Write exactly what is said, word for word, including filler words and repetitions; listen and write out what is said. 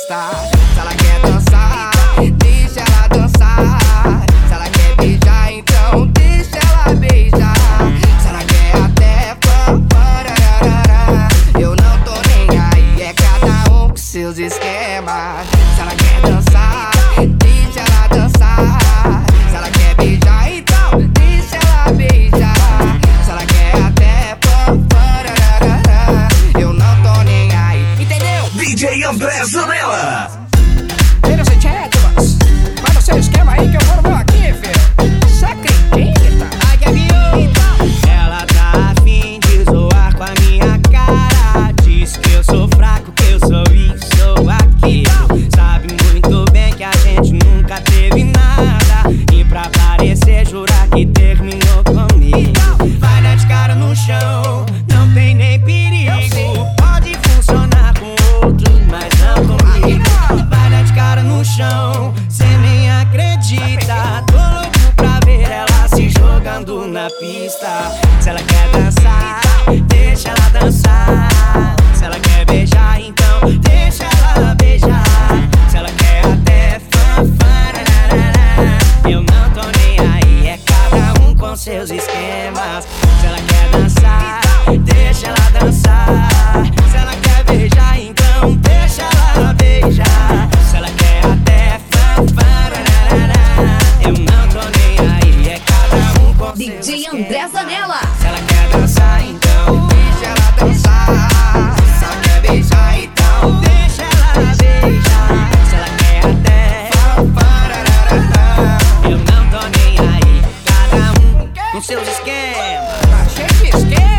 pista. Se ela quer dançar, deixa ela dançar. Se ela quer beijar, então deixa ela beijar. Se ela quer até pamparararara, eu não tô nem aí, é cada um com seus esquemas. Se ela quer dançar, deixa ela dançar. Se ela quer beijar, então deixa ela beijar. Se ela quer até pamparararara, eu não tô nem aí, entendeu? D J André Zanella. Vira sem tétulas, vai no seu esquema aí que eu vou no meu aqui, filho. Você acredita? Ai, que avião. Ela tá afim de zoar com a minha cara. Diz que eu sou fraco, que eu sou isso, sou aquilo. Sabe muito bem que a gente nunca teve nada. E pra parecer, jurar que terminou comigo. Vai dar de cara no chão, não tem nem perigo. Pode funcionar com outros, mas não comigo. Vai dar de cara no chão, cê nem acredita. Tô louco pra ver ela se jogando na pista. Se ela quer dançar, deixa ela dançar. Se ela quer beijar, então deixa ela beijar. Se ela quer até fanfararara, eu não tô nem aí, é cada um com seus esquemas. Se ela quer dançar, deixa ela dançar. Se ela quer beijar, então deixa ela beijar. Se ela quer até fanfararara, eu não tô nem aí, é cada um com D seus J esquemas. André Zanella. Se ela quer dançar, então Deixa ela dançar. Se ela quer beijar, então deixa ela beijar. Se ela quer até pamparararara, eu não tô nem aí, cada um com seus esquemas. tá cheio de esquema.